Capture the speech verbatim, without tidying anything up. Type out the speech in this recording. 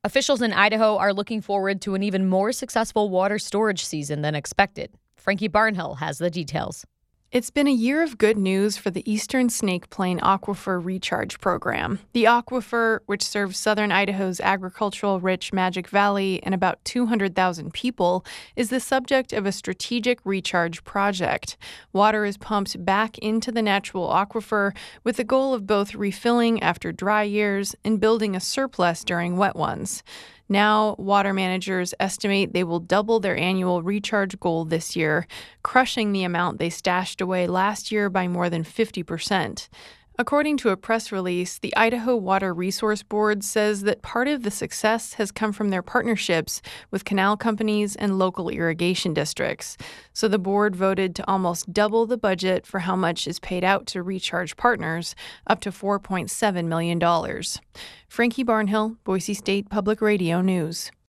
Officials in Idaho are looking forward to an even more successful water storage season than expected. Frankie Barnhill has the details. It's been a year of good news for the Eastern Snake Plain Aquifer Recharge Program. The aquifer, which serves southern Idaho's agricultural-rich Magic Valley and about two hundred thousand people, is the subject of a strategic recharge project. Water is pumped back into the natural aquifer with the goal of both refilling after dry years and building a surplus during wet ones. Now, water managers estimate they will double their annual recharge goal this year, crushing the amount they stashed away last year by more than fifty percent. According to a press release, the Idaho Water Resource Board says that part of the success has come from their partnerships with canal companies and local irrigation districts. So the board voted to almost double the budget for how much is paid out to recharge partners, up to four point seven million dollars. Frankie Barnhill, Boise State Public Radio News.